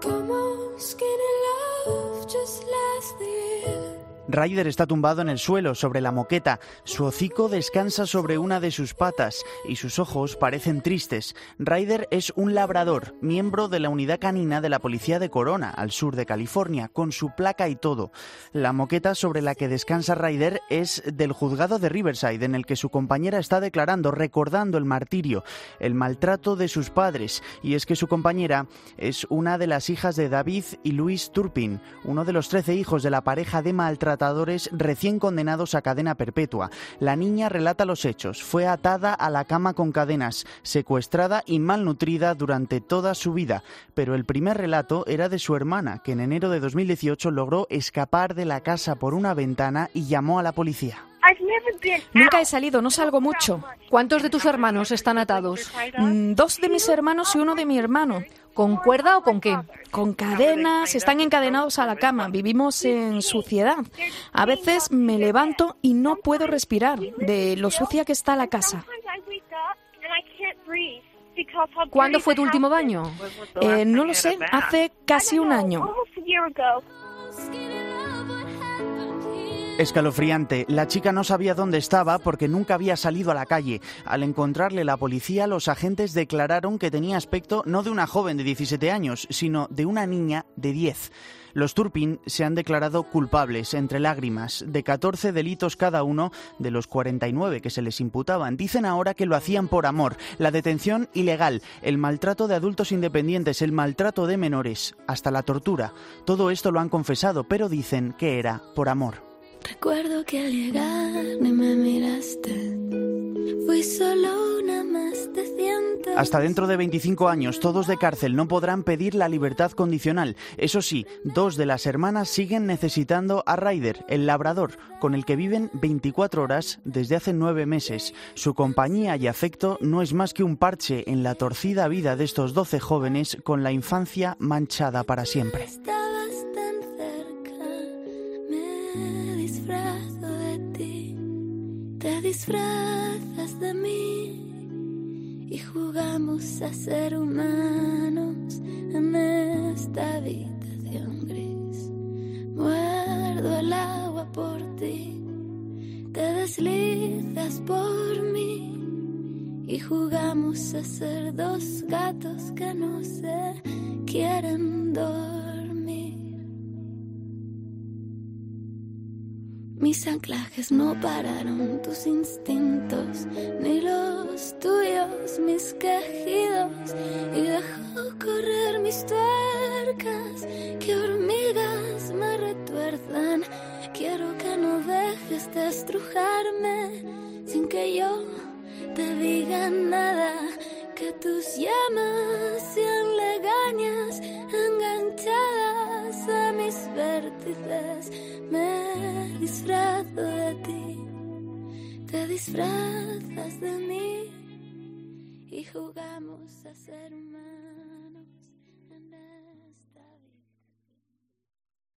Ryder está tumbado en el suelo, sobre la moqueta. Su hocico descansa sobre una de sus patas y sus ojos parecen tristes. Ryder es un labrador, miembro de la unidad canina de la policía de Corona, al sur de California, con su placa y todo. La moqueta sobre la que descansa Ryder es del juzgado de Riverside, en el que su compañera está declarando, recordando el martirio, el maltrato de sus padres. Y es que su compañera es una de las hijas de David y Louise Turpin, uno de los 13 hijos de la pareja de maltratadores recién condenados a cadena perpetua. La niña relata los hechos. Fue atada a la cama con cadenas, secuestrada y malnutrida durante toda su vida. Pero el primer relato era de su hermana, que en enero de 2018 logró escapar de la casa por una ventana y llamó a la policía. Nunca he salido, no salgo mucho. ¿Cuántos de tus hermanos están atados? 2 de mis hermanos y 1 de mi hermano. ¿Con cuerda o con qué? Con cadenas, están encadenados a la cama. Vivimos en suciedad. A veces me levanto y no puedo respirar de lo sucia que está la casa. ¿Cuándo fue tu último baño? No lo sé, hace casi un año. Escalofriante. La chica no sabía dónde estaba porque nunca había salido a la calle. Al encontrarle la policía, los agentes declararon que tenía aspecto no de una joven de 17 años, sino de una niña de 10. Los Turpin se han declarado culpables, entre lágrimas, de 14 delitos cada uno de los 49 que se les imputaban. Dicen ahora que lo hacían por amor. La detención ilegal, el maltrato de adultos independientes, el maltrato de menores, hasta la tortura. Todo esto lo han confesado, pero dicen que era por amor. Recuerdo que al llegar ni me miraste. Fui solo una más de cientos. Hasta dentro de 25 años, todos de cárcel no podrán pedir la libertad condicional. Eso sí, 2 de las hermanas siguen necesitando a Ryder, el labrador, con el que viven 24 horas desde hace 9 meses. Su compañía y afecto no es más que un parche en la torcida vida de estos 12 jóvenes con la infancia manchada para siempre. Estabas tan cerca, me disfrazo de ti, te disfrazas de mí y jugamos a ser humanos en esta habitación gris. Muerdo el agua por ti, te deslizas por mí y jugamos a ser 2 gatos que no se quieren dormir. Mis anclajes no pararon, tus instintos, ni los tuyos, mis quejidos. Y dejó correr mis tuercas, que hormigas me retuerzan. Quiero que no dejes de estrujarme, sin que yo te diga nada. Que tus llamas sean legañas, enganchadas a mis vértices. Me disfrazo de ti, te disfrazas de mí y jugamos a ser humanos.